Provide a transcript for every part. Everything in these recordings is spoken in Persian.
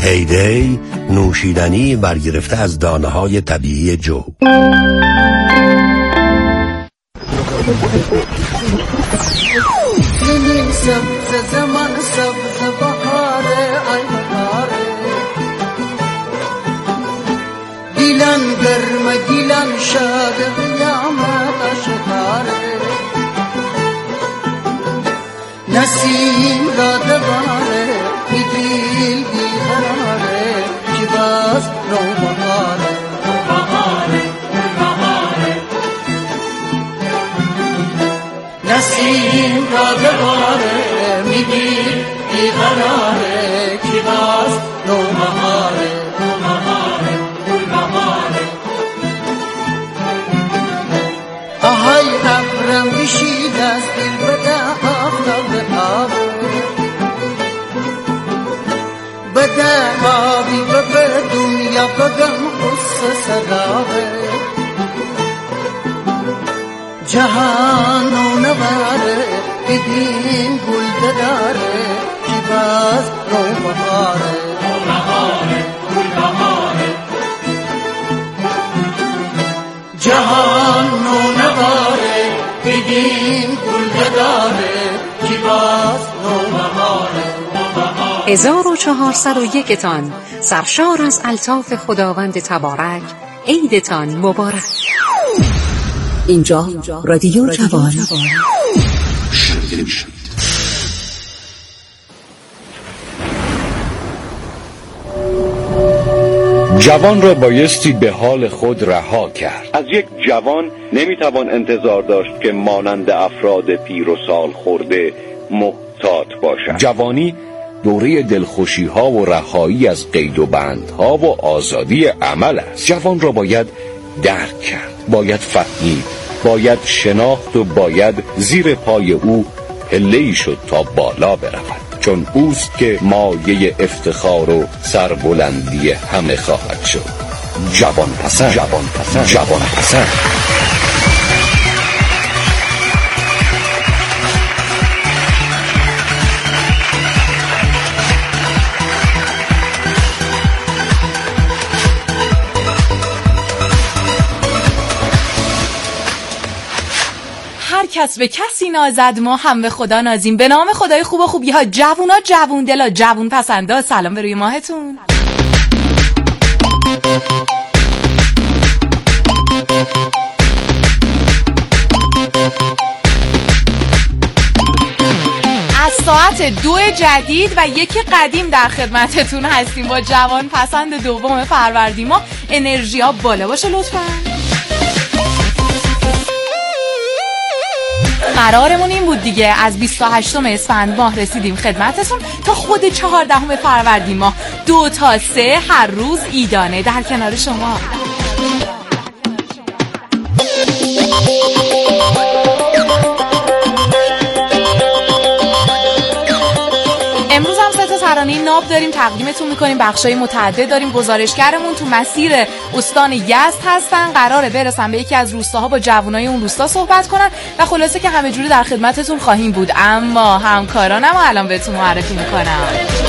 هیدی، نوشیدنی برگرفته از دانه‌های طبیعی جو. زمان سبز بهاره ای بهاره گیلان گرم گیلان شاد قیامت اشتاره نسیم را دواره دیل بیقراره که باز رو بهاره نسیم را دواره میگی بیقراره که باز نوبهاره آهای ابرم بشید از دل بده آفتاب بده آبی به دنیا بگم قصه صدابه جهان و نواره بدین گل داره که باز رو بهاره جهان و نواره بدین گل داره که باز رو بهاره 1401 تان سرشار از الطاف خداوند تبارک. عیدتان مبارک. اینجا رادیو جوان. جوان را بایستی به حال خود رها کرد. از یک جوان نمیتوان انتظار داشت که مانند افراد پیر و سال خورده محتاط باشد. جوانی دوره دلخوشی ها و رهایی از قید و بندها و آزادی عمل است. جوان را باید درک کرد، باید فهمید، باید شناخت و باید زیر پای او پله‌ای شد تا بالا برود، چون اوست که مایه افتخار و سربلندی همه خواهد شد. جوان پسند، جوان پسند، جوان پسند. کس به کسی نازد، ما هم به خدا نازیم. به نام خدای خوب و خوبی ها، جوونا، جوون دلا، جوون پسندا، سلام به روی ماهتون. از ساعت 2 جدید و 1 قدیم در خدمتتون هستیم با جوان پسند دوم فروردین ماه. انرژی ها بالا باشه لطفاً. قرارمون این بود دیگه، از 28 اسفند ماه رسیدیم خدمتتون تا خود 14 فروردین ماه 2 تا 3 هر روز عیدانه در کنار شما. امروز هم 3 تا ترانه ناب داریم تقدیمتون میکنیم. بخشای متعدد داریم. گزارشگرمون تو مسیر استان یزد هستن، قراره برسن به یکی از روستاها با جوانای اون روستا صحبت کنن و خلاصه که همه جوری در خدمتتون خواهیم بود. اما همکارانم الان بهتون معرفی میکنم.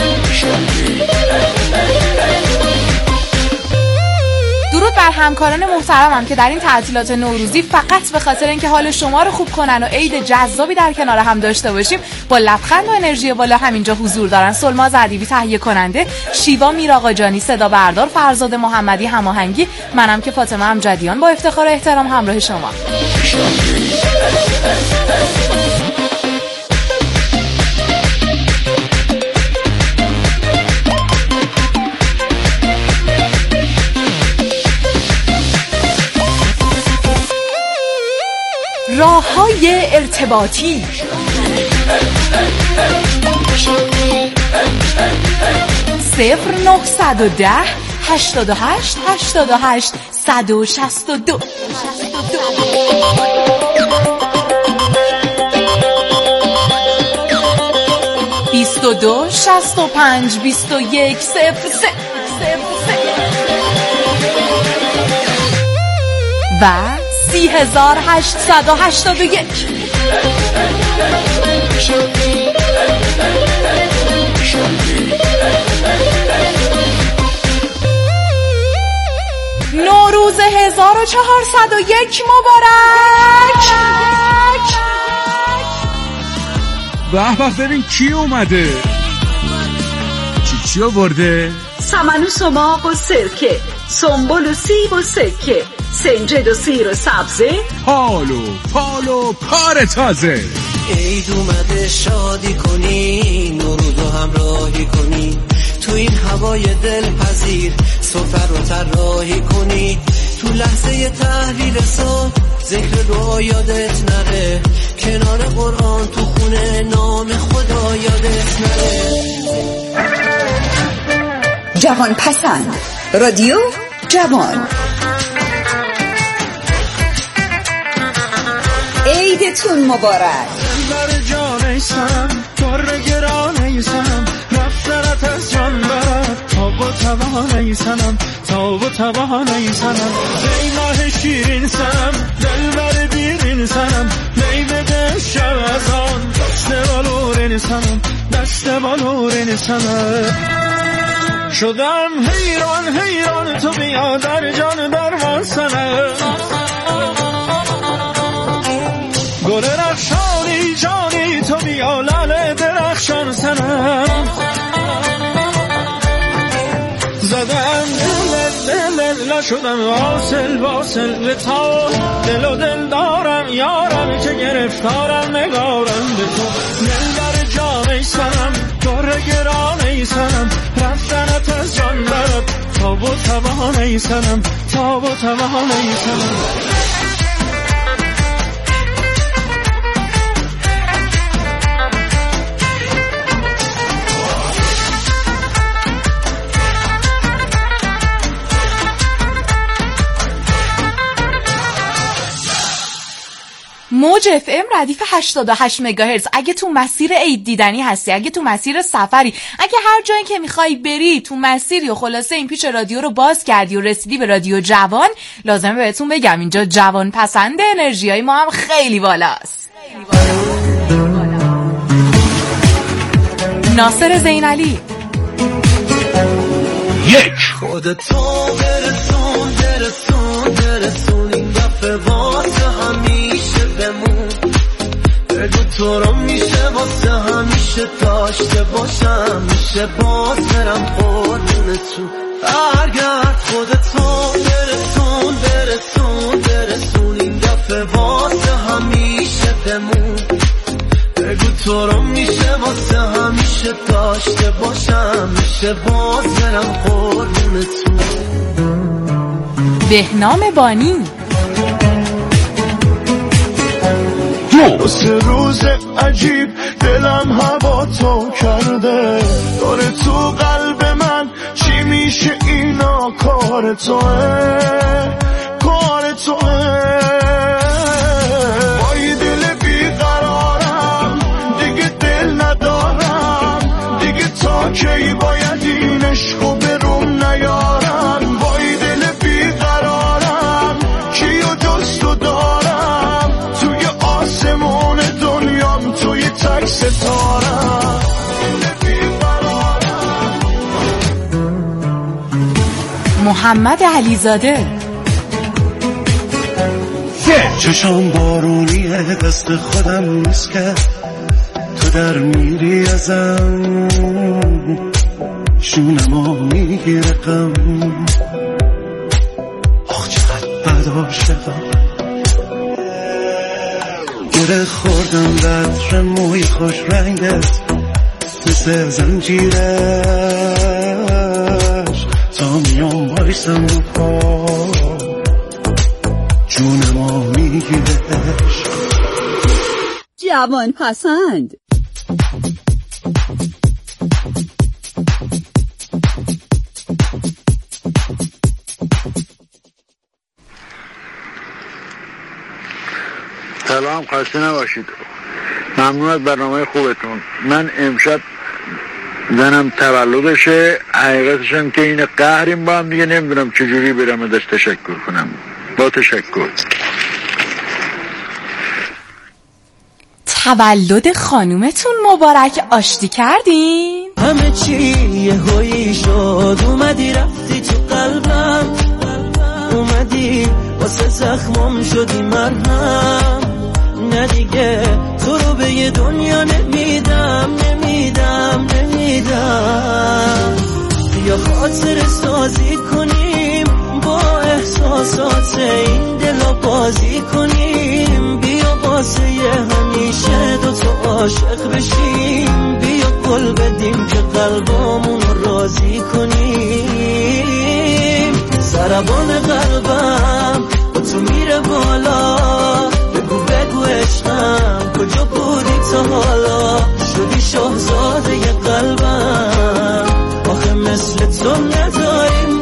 درود بر همکاران محترمم که در این تعطیلات نوروزی فقط به خاطر اینکه حال شما رو خوب کنن و عید جذابی در کنار هم داشته باشیم با لبخند و انرژی بالا همینجا حضور دارن. سلما زدیبی تهیه کننده، شیوا میراقاجانی صدا بردار، فرزاد محمدی هماهنگی، منم که فاطمه امجدیان با افتخار و احترام همراه شما. راه‌های ارتباطی 0910 88 88 162 22 65 21 03 و 3881. 1401 مبارک. به به، ببین کی اومده. چی آورده؟ سمن و سماق و سرکه، سنبل و سیب و سکه، سنجد و سیر و سبزه، پالو کار تازه. عید اومده شادی کنی، نورو همراهی کنی، تو این هوای دلپذیر سفر رو طراحی کنی، تو لحظه تحویل صبح ذکر دعا یادت نره، کنار قرآن تو خونه نام خدا یادت نره. جوان پسند، رادیو جوان. عیدتون مبارک. دلبر جان ایسم، کار گران ایسم، رفتنت از جان برد، تاب و توان ایسنم، تاب و توان ایسنم، بیماه شیرین سنم، دلبر بیرین سنم، میبده شب از آن، دست بالورین سنم، دست بالورین سنم. شدم حیران تو بیا در جان درمان سنم، گل رخشانی جانی تو بیا لال درخشان سنم، زدم دل شدم واصل به تا، دل و دل دارم یارم که گرفتارم نگارم به تو، دل در جان ایسنم، دار گران ایسنم، رفتنت از جان برد، تاب و توان ایسنم، تاب و توان ایسنم. موج اف ام ردیف 88 مگاهرتز. اگه تو مسیر عید دیدنی هستی، اگه تو مسیر سفری، اگه هر جایی که میخوای بری تو مسیری و خلاصه این پیچ رادیو رو باز کردی و رسیدی به رادیو جوان، لازمه بهتون بگم اینجا جوان پسند، انرژیای ما هم خیلی بالاست. ناصر زینعلی. خودتو برسون این دفعه واسه همیشه بمون، بگو تو رو میشه واسه همیشه داشته باشم، میشه باز برم قربونتون، برگرد خودتو برسون این دفعه واسه همیشه بمون، بگو تو رو میشه واسه همیشه داشته باشم، میشه باز برم قربونتون. بهنام بانی. واسه روز عجیب دلم هوا تو کرده، داره تو قلب من چی میشه اینا، کار توه وای دل بیقرارم، دیگه دل ندارم، دیگه تا کی باید این عشقو بروم نیارم، وای دل بیقرارم، کیو جز تو دارم، توی آسمون دنیام توی تک ستارم، محمد علیزاده. چشام بارونیه دست خودم نیست که تو در میری ازم، شونمو میگیره غم، آخ چقدر بد عاشقم، گره خوردم به عطر موی خوش رنگت، مثل زنجیرش تا میام بایستم رو پا، جونمو میگیرش. جوان پسند. سلام، خسته نباشید. ممنون از برنامه خوبتون. من امشب زنم تولدشه، حقیقتش هم که این قهریم با هم دیگه، نمیدونم چجوری برم ازش تشکر کنم. با تشکر. تولد خانومتون مبارک. آشتی کردین؟ همه چی یه هایی شد، اومدی رفتی تو قلبم، اومدی اومدی واسه زخمم شدی مرهم، نه دیگه تو رو به یه دنیا نمیدم. یا خاطر سازی کنیم با احساسات این دل بازی کنیم، بیا واسه یه همیشه دوتا عاشق بشیم، بیا قول بدیم که قلبامون راضی کنیم. ضربان قلبم با تو میره بالا، بگو عشقم کجا بودی تا حالا، شدی شاهزاده ی قلبم. آخه مثل تو نداریم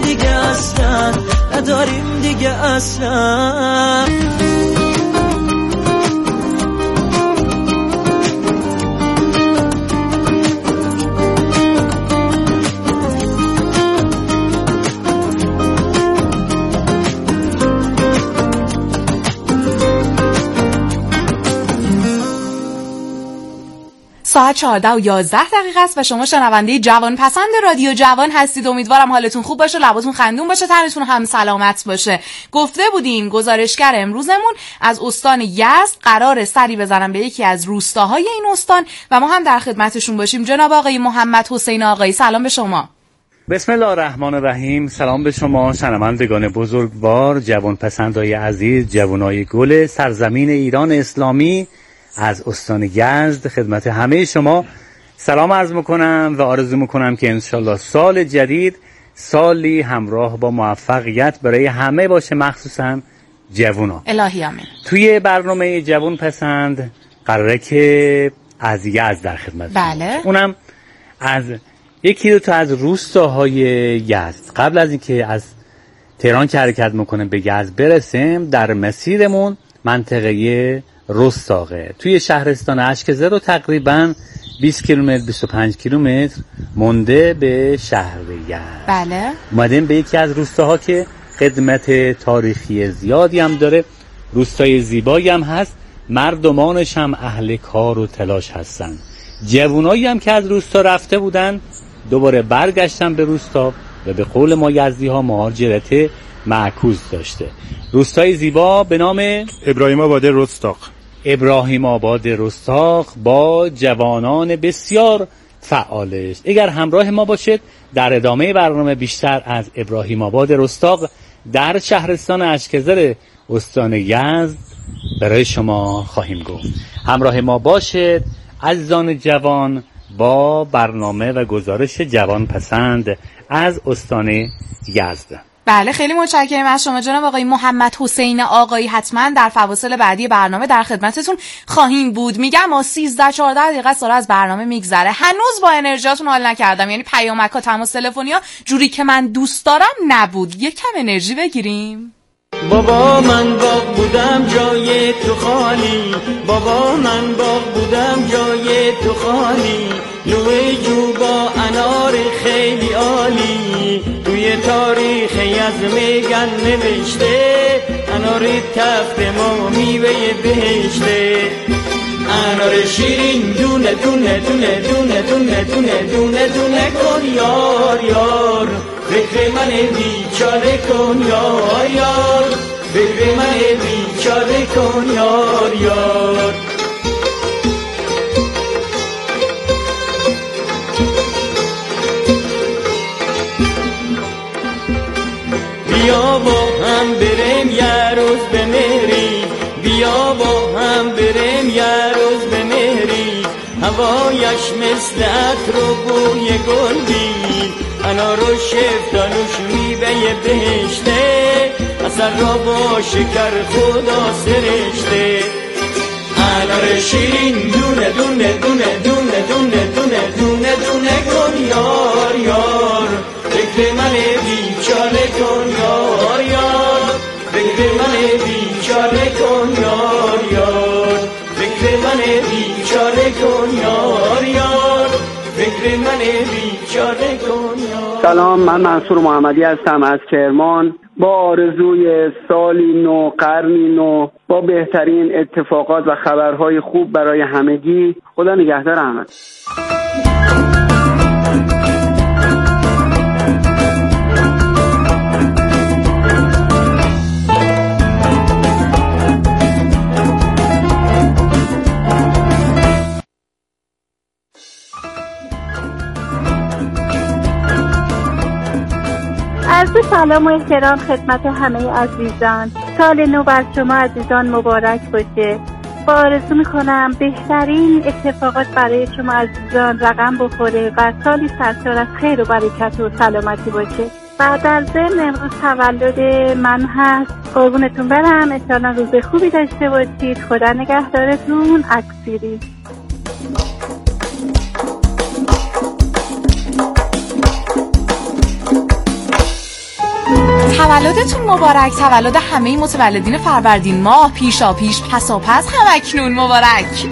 دیگه اصلا. ساعت 14:11 است و شما شنونده جوان پسند رادیو جوان هستید. امیدوارم حالتون خوب باشه، لباتون خندون باشه، تنتون هم سلامت باشه. گفته بودیم گزارشگر امروزمون از استان یزد قرار سری بزنن به یکی از روستاهای این استان و ما هم در خدمتشون باشیم. جناب آقای محمد حسین آقایی، سلام به شما. بسم الله الرحمن الرحیم. سلام به شما شنوندگان بزرگوار، جوان پسندای عزیز، جوانای گل سرزمین ایران اسلامی از استان یزد. خدمت همه شما سلام عرض میکنم و آرزو میکنم که انشالله سال جدید سالی همراه با موفقیت برای همه باشه، مخصوصا جوونا. الهی آمین. توی برنامه جوان پسند قراره که از یزد در خدمت بله. اونم از یکی دو تا از روستاهای یزد. قبل از اینکه از تهران که حرکت میکنیم به یزد برسیم، در مسیرمون منطقه رستاقه توی شهرستان اشکزه رو تقریبا 20 کیلومتر 25 کیلومتر مونده به شهر یزد. بله. اومدیم به یکی از روستاها که خدمت تاریخی زیادی هم داره، روستای زیبایی هم هست، مردمانش هم اهل کار و تلاش هستن. جوانایی هم که از روستا رفته بودن دوباره برگشتن به روستا و به قول ما یزدی ها مهاجرت معکوس داشته. روستای زیبا به نام ابراهیم آباد رستاق. ابراهیم آباد رستاق با جوانان بسیار فعالش. اگر همراه ما باشید در ادامه برنامه بیشتر از ابراهیم آباد رستاق در شهرستان اشکزر استان یزد برای شما خواهیم گفت. همراه ما باشید عزیزان جوان با برنامه و گزارش جوان پسند از استان یزد. بله، خیلی متشکرم از شما جناب آقای محمد حسین آقایی. حتما در فواصل بعدی برنامه در خدمتتون خواهیم بود. میگم ما 13-14 دقیقه سال از برنامه میگذره، هنوز با انرژیاتون حال نکردم، یعنی پیامک‌ها، تماس تلفنی‌ها جوری که من دوست دارم نبود. یکم انرژی بگیریم. بابا من باغ بودم جای تو خالی، بابا من باغ بودم جای تو خالی، لوی جو با انار خیلی عالی، توی تاریخ یزد میگن نوشته، انار تفت ما میوه بهشته، انار شیرین دونه دونه دونه دونه دونه دونه دونه دونه کن یار یار، فکر من بیچاره کن یار یار، فکر من بیچاره کن یار یار. بیا با هم بریم یه روز به مهری، بیا با هم بریم یه روز به مهری، هوایش مثل عطر و بوی گل بید، انار و شفتالوش میوه بهشته، اصل را با شکر خدا سرشته، انار شیرین دونه دونه دونه دونه دونه دونه دونه دونه کن یار یار، فکر من بیچاره کن یار یار، فکر من بیچاره کن یار یار، فکر من بیچاره کن یار یار، فکر من بیچاره کن یار. سلام، من منصور محمدی هستم از کرمان با آرزوی سالی نو، قرنی نو با بهترین اتفاقات و خبرهای خوب برای همگی. خدا نگهدار همه. عرض سلام و احترام خدمت همه عزیزان. سال نو بر شما عزیزان مبارک باشه. با آرزو میکنم بهترین اتفاقات برای شما عزیزان رقم بخوره و سالی سرشار از خیر و برکت و سلامتی باشه. و در ضمن امروز تولد من هست. قربونتون برم. انشاءالله روز خوبی داشته باشید. خدا نگهدارتون. اکسیری. تولدتون مبارک. تولد همه متولدین فروردین ماه پیشا پیش پسا پس همکنون مبارک.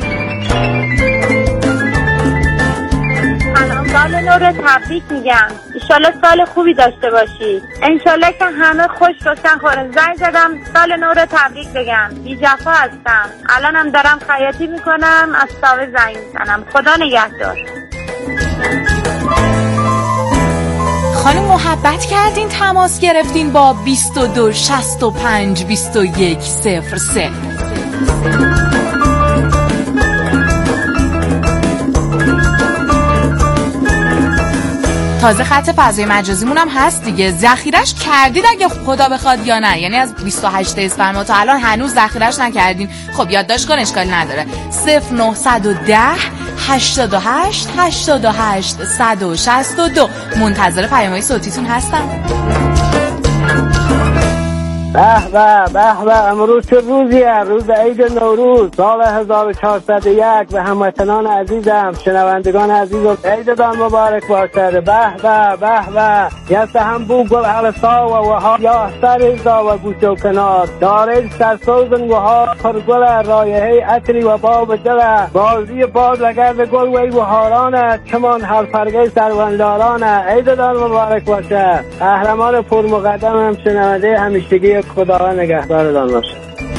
سال نو رو تبریک میگم. انشالله سال خوبی داشته باشید. انشالله که همه خوش باشن. خورن زنگ زدم سال نو رو تبریک بگم. بی جفا هستم. الانم دارم خیاطی میکنم. از ساوه زنگ میزنم. خدا نگهدار. خانم محبت کردین تماس گرفتین با 22 65 21 03. تازه خط فضای مجازیمون هم هست دیگه. ذخیرش کردید اگه خدا بخواد یا نه؟ یعنی از 28 اسفند تا الان هنوز ذخیرش نکردین. خب یادداشت کن، اشکالی نداره. 0910 88 88 162. منتظر پیام‌های صوتیتون هستم. به به به به. امروز چه روزیه؟ روز عید نوروز سال 1401. به هموطنان عزیزم، شنوندگان عزیزم، عیدتان مبارک باشد. به به به به. یست هم بو گل علسا و وها یا سر ازا و گوش و کنار داره سرسوزن وها پرگل رایحه عطری و باب دل بازی باد لگرد گل وی و هارانه چمان هر فرگه سروندارانه. عیدتان مبارک باشد. قهرمان پرمقدمم، شنونده همیشگی خدا نگهدارتان باشه.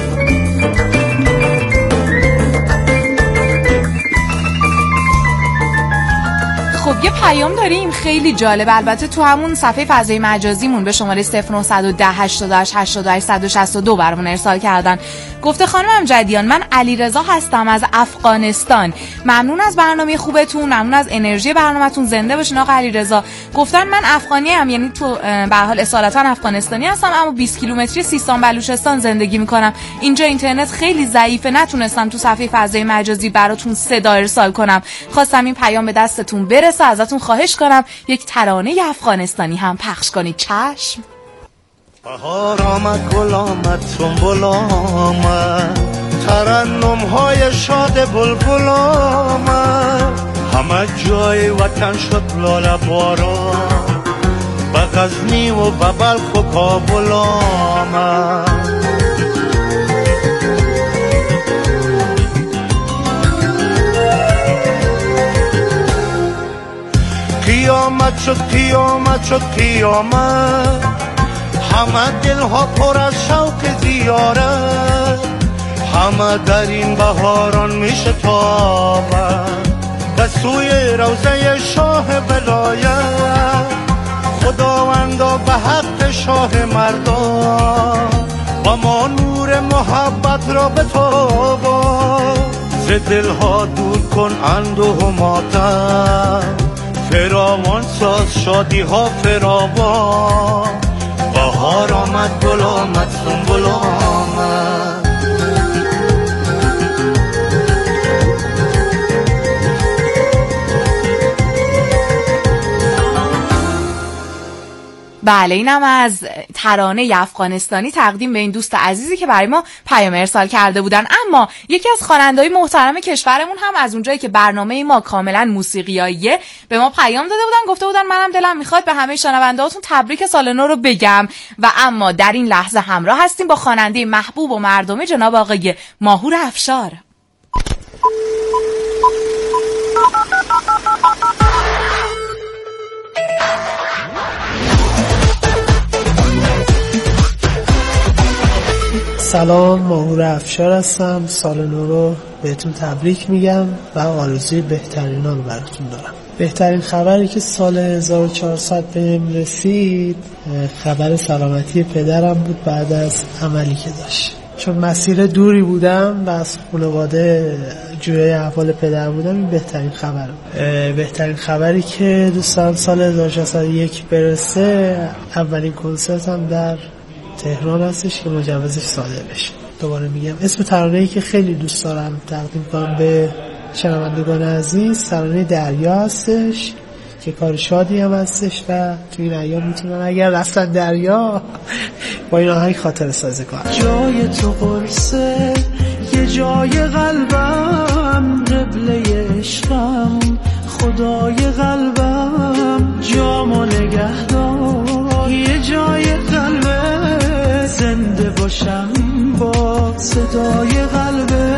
خب یه پیام داریم خیلی جالب. البته تو همون صفحه فضای مجازیمون به شماره 0910 88 88 162 برامون ارسال کردن. گفته خانم امجدیان، من علیرضا هستم از افغانستان. ممنون از برنامه خوبتون، ممنون از انرژی برنامه‌تون. زنده باشین آقا علیرضا. گفتن من افغانی ام، یعنی تو به حال اصالتا افغانستانی هستم اما 20 کیلومتری سیستان بلوچستان زندگی میکنم. اینجا اینترنت خیلی ضعیفه، نتونستم تو صفحه فضای مجازی براتون صدا ارسال کنم. خواستم این پیام به دستتون برسه، ازتون خواهش کنم یک ترانه افغانستانی هم پخش کنید. چشم. بهار آمد، گل آمد، سنبل آمد، ترنم های شاد بلبل آمد، همه جای وطن شد لاله باران، به غزنی و به بلخ و کابل آمد. قیامت شد، قیامت شد، قیامت، همه دل ها پر از شوق زیارت، همه در این بهاران میشه تابد به سوی روضه شاه ولایت. خداوندا به حق شاه مردان با ما نور محبت را بتابا، ز دل ها دور کن اندوه و ماتم، فراوان ساز شادی ها فراوان. بهار آمد، گل آمد، سنبل آمد. بله، اینم از ترانه افغانستانی تقدیم به این دوست عزیزی که برای ما پیام ارسال کرده بودن. اما یکی از خواننده‌های محترم کشورمون هم از اونجایی که برنامه ما کاملا موسیقیاییه به ما پیام داده بودن، گفته بودن منم دلم میخواد به همه شنونده‌هاتون تبریک سال نو رو بگم. و اما در این لحظه همراه هستیم با خواننده محبوب و مردمی جناب آقای ماهور افشار. سلام، ماهور افشار هستم. سال نو رو بهتون تبریک میگم و آرزوی بهترین رو براتون دارم. بهترین خبری که سال 1400 بهم رسید خبر سلامتی پدرم بود بعد از عملی که داشت. چون مسیر دوری بودم و از خانواده جویای احوال پدر بودم، این بهترین خبر بود. بهترین خبری که دوست دارم سال 1601 برسه، اولین کنسرتم در تهران هستش که مجوزش صادر بشه. دوباره میگم اسم ترانه‌ای که خیلی دوست دارم تقدیم کنم به شنوندگان عزیز، ترانه دریا هستش که کار شادی هم هستش و تو این ایام میتونن اگر رفتن دریا با این آهنگ خاطره سازی کنن. جای تو قرصه یه جای قلبم، قبله عشقم خدای قلبم، جامو نگهدار یه جای قلبه، زنده باشم با صدای قلبه.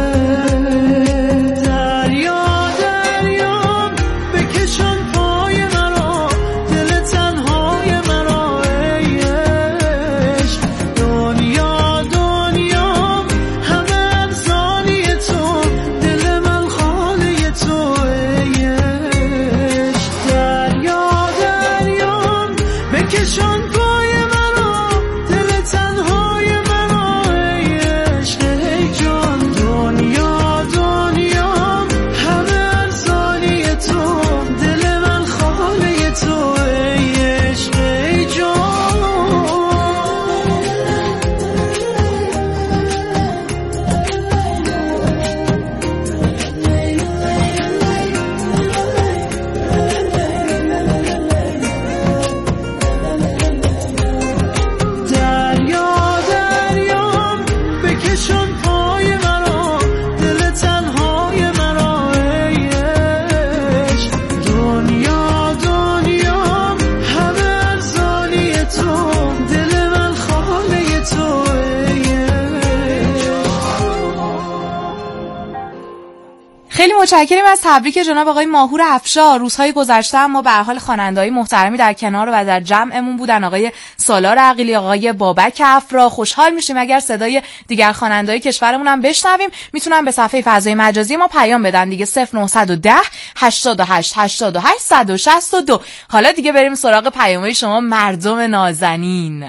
خیلی متشکریم از تبریک جناب آقای ماهور افشار. روزهای گذشته ما به هر حال خواننده‌های محترمی در کنار و در جمعمون بودن، آقای سالار عقیلی، آقای بابک افرا. خوشحال میشیم اگر صدای دیگر خواننده‌های کشورمون هم بشنویم. میتونن به صفحه فضای مجازی ما پیام بدن دیگه، 0910 88 88 162. حالا دیگه بریم سراغ پیام‌های شما مردم نازنین.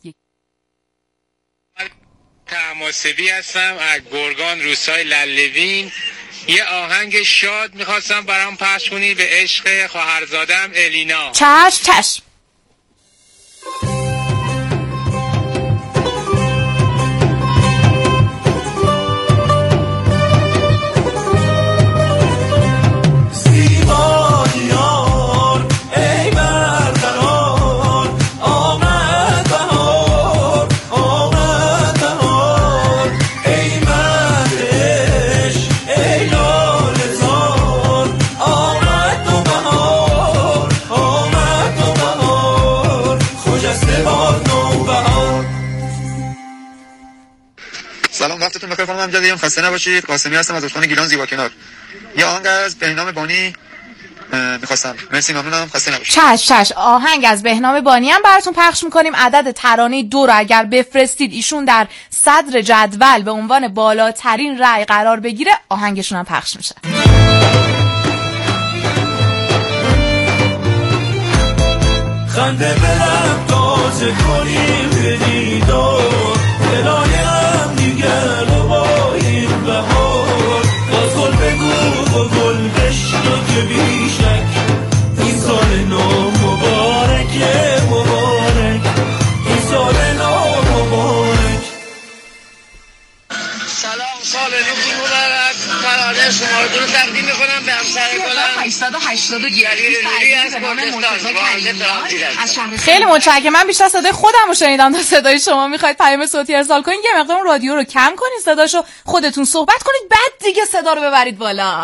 تماسبی هستم از گرگان روستای للوین. یه آهنگ شاد میخواستم برام پخش کنی به عشق خواهرزادم الینا. چشم. سلام، وقتتون بخیر خانم امجدی. خسته نباشید. قاسمی هستم از استان گیلان زیبا کنار. یه آهنگ از بهنام بانی می‌خواستم. مرسی، ممنونم. خسته نباشید. چش. آهنگ از بهنام بانی هم براتون پخش می‌کنیم. عدد ترانه 2 رو اگر بفرستید ایشون در صدر جدول به عنوان بالاترین رأی قرار بگیره، آهنگشون هم پخش میشه. خنده برم تازه کنیم به دیدار، دلای هم دیگر رو با این بهار. باز گل بگو و گل بشنو که بیشک این سال نو مبارکه، مبارک این سال نو مبارک. سلام، سال نو مبارک. ترانه شما رو تقدیم می‌کنم به همسر گلم 881 خیلی متشکرم. من بیشتر صدای خودم رو شنیدم تا صدای شما. میخواید پیام صوتی ارسال کنید، یه مقدار رادیو رو کم کنید، صداشو خودتون صحبت کنید، بعد دیگه صدا رو ببرید بالا.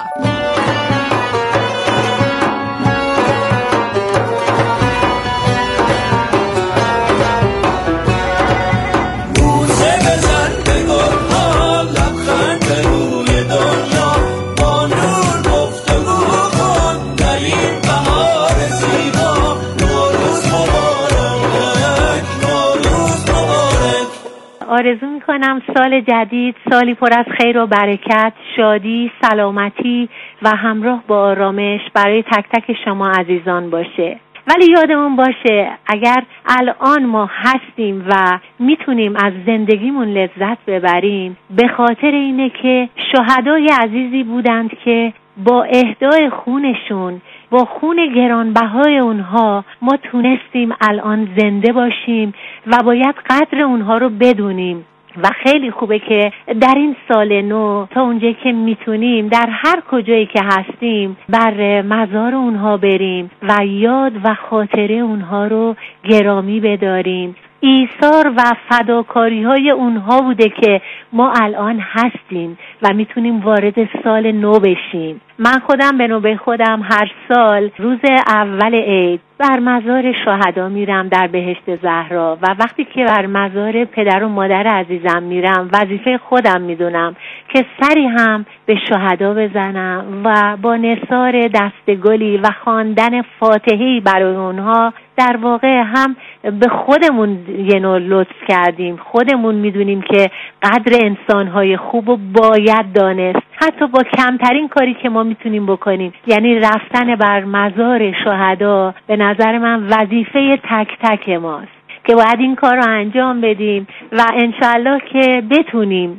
آرزو میکنم سال جدید سالی پر از خیر و برکت، شادی، سلامتی و همراه با آرامش برای تک تک شما عزیزان باشه. ولی یادمون باشه اگر الان ما هستیم و میتونیم از زندگیمون لذت ببریم به خاطر اینه که شهدای عزیزی بودند که با اهدای خونشون، با خون گرانبهای اونها ما تونستیم الان زنده باشیم و باید قدر اونها رو بدونیم. و خیلی خوبه که در این سال نو تا اونجایی که میتونیم در هر کجایی که هستیم بر مزار اونها بریم و یاد و خاطره اونها رو گرامی بداریم. ایثار و فداکاری های اونها بوده که ما الان هستیم و میتونیم وارد سال نو بشیم. من خودم به نوبه خودم هر سال روز اول عید بر مزار شهدا میرم در بهشت زهرا و وقتی که بر مزار پدر و مادر عزیزم میرم وظیفه خودم میدونم که سری هم به شهدا بزنم و با نثار دستگلی و خواندن فاتحه‌ای برای اونها در واقع هم به خودمون یه نوع لطف کردیم. خودمون میدونیم که قدر انسانهای خوب رو باید دانست، حتی با کمترین کاری که ما میتونیم بکنیم. یعنی رفتن بر مزار شهدا به نظر من وظیفه تک تک ماست که باید این کار رو انجام بدیم و انشالله که بتونیم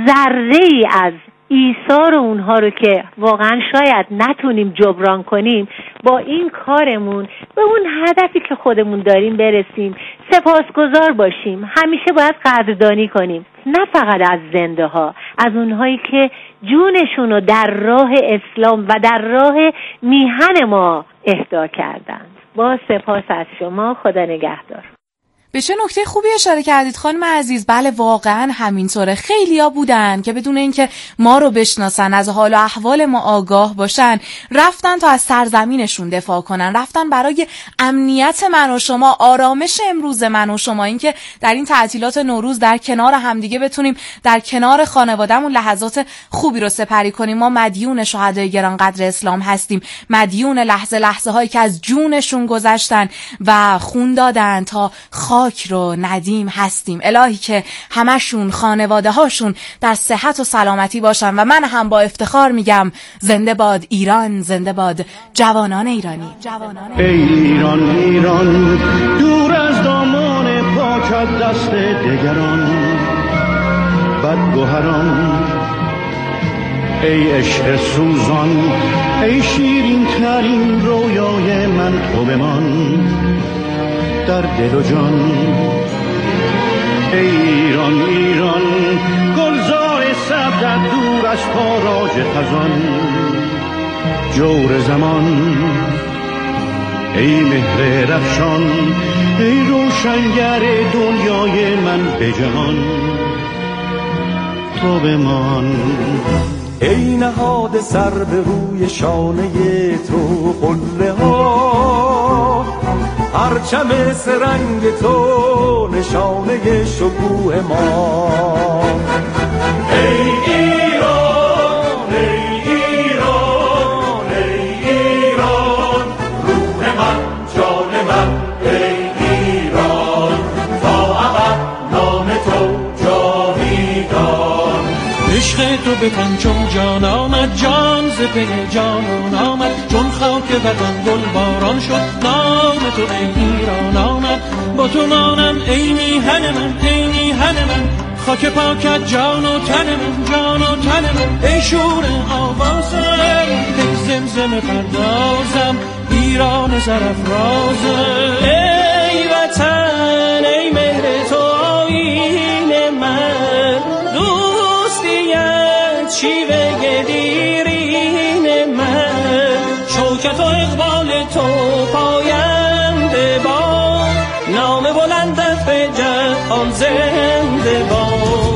ذره‌ای از ایثار اونها رو که واقعا شاید نتونیم جبران کنیم با این کارمون به اون هدفی که خودمون داریم برسیم. سپاسگزار باشیم. همیشه باید قدردانی کنیم، نه فقط از زنده ها، از اونهایی که جونشون رو در راه اسلام و در راه میهن ما اهدا کردند. با سپاس از شما. خدا نگهدار. به چه نکته خوبی اشاره کردید خانم عزیز. بله واقعا همینطوره. خیلیا بودن که بدون اینکه ما رو بشناسن، از حال و احوال ما آگاه باشن، رفتن تا از سرزمینشون دفاع کنن، رفتن برای امنیت من و شما، آرامش امروز من و شما، اینکه در این تعطیلات نوروز در کنار همدیگه بتونیم در کنار خانوادهمون لحظات خوبی رو سپری کنیم. ما مدیون شهدای گرانقدر اسلام هستیم، مدیون لحظه هایی که از جونشون گذشتن و خون دادن تا خاک رو ندیم هستیم. الهی که همشون خانواده هاشون در صحت و سلامتی باشن و من هم با افتخار میگم زنده باد ایران، زنده باد جوانان ایرانی. ای ایران ایران دور از دامان پاکت دست دگران بدگوهران، ای عشق سوزان، ای شیرین ترین رویای من تو بمان در دل و جان. ای ایران ایران گلزار سبزت دور از تاراج خزان جور زمان، ای مهر رخشان، ای روشنگر دنیای من به جهان تو بمان. ای نهاد سر به روی شانه تو قله ها، پرچم سرنگ تو نشانه شکوه ما. ای ایران ای ایران ای ایران، روح من جان من ای ایران، تا ابد نام تو جاویدان. عشق تو به تن چون جان آمد، جان ز پی جانان آمد، چون خاک وطن گل باران شد، نام تو ای ایران آمد. با تو مانم ای میهن من، ای میهن من، خاک پاکت جان و تن من، جان و تن من. ای شور آوازم، ای زمزم پردازم، ایران سرافرازم. ای وطن ای مهر تو آیین من، دوستیت شیوه دیرین من، شوکت و اقبال تو پاینده با، نام بلندت به جهان زنده با.